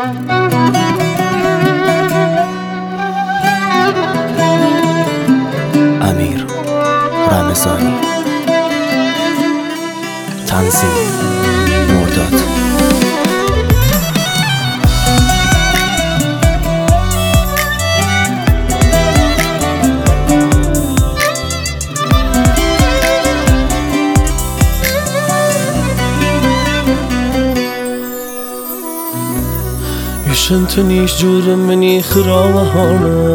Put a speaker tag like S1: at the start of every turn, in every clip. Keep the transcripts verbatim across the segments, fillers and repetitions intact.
S1: امیر رمضانی، تنظیم مرداد.
S2: يشنتنيش جور مني خراوهانا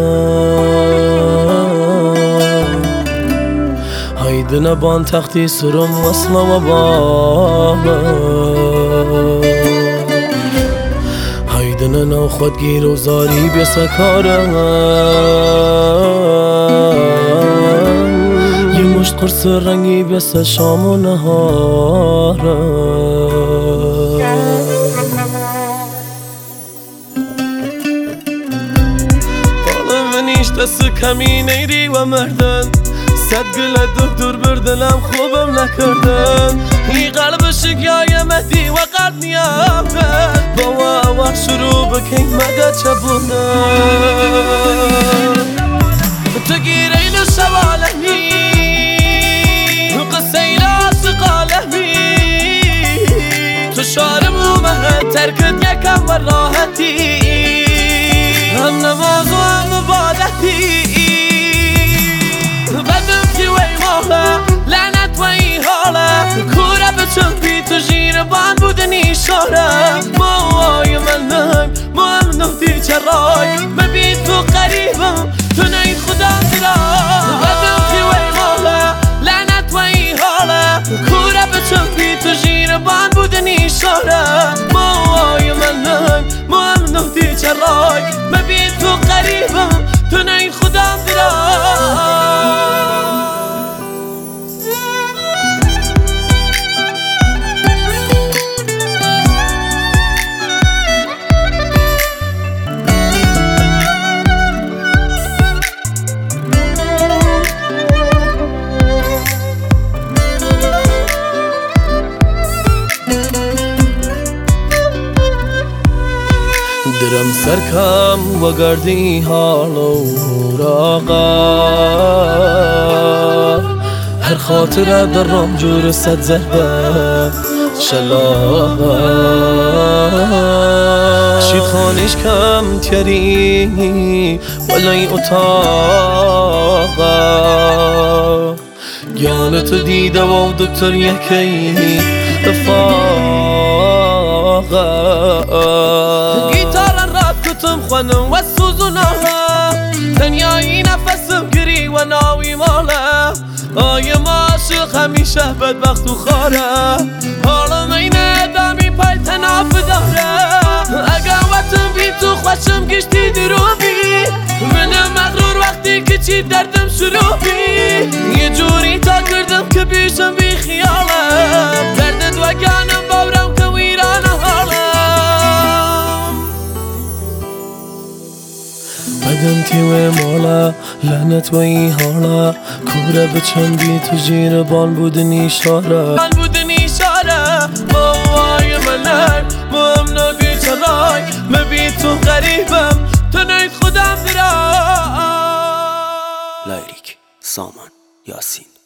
S2: هيدنا بان تختي سرم وصلا وبانا هيدنا ناخد گیر و زاری بسكارا یه مشت قرص رنگی بس شام و نهارا دست کمی نیری و مردن صد گل دکتر بردلم خوبم نکردن این قلب شکیای مهدی و قلب نیامدن با اول شروع بکن مگه چبونن تو گیرین و شوالمی قصه ایلا سقالمی تو شارمو مهد ترکت یکم و راحتی هم نماز و هم عبادتی بدم که وی مالا لعنت و این حالا کوره بچم بی تو جیر بان بودن ایشاره موهای من نم مهم نهدی چرای مبی تو قریبم تو نی خدا درای بدم که وی مالا لعنت و این حالا کوره بچم بی تو جیر بان بودن ایشاره موهای من نم مهم نهدی چرای مبی تو قریبم تو نی خودم درای درم سرکم و گردی حال و راقا هر خاطره در رام جور صد ضربه شلاقا شید خانش کم تیری ولای اتاقا گیانت دیده و دکتر یکی افاقا گیتارم خونم و سوزوناها دنیایی نفسم گری و ناوی ماله آیم عاشق همیشه بدبخت و خاره حالم این ادامی پای تناف داره اگر وقتم بی تو خوشم گشتی دروبی منم مغرور وقتی که چی دردم شروع بی یه جوری تا کردم که بیشم بی خیالم دردت و گانم باورم که ویران حالم بدم تیوه مالا لعنت و این حالا کوره بچم بی تو جیر بان بودن ایشاره بان بودن ایشاره موهای منم مهم نبی چرای مبی تو غریبم تو نید خودم درای
S1: لایریک سامان یاسین.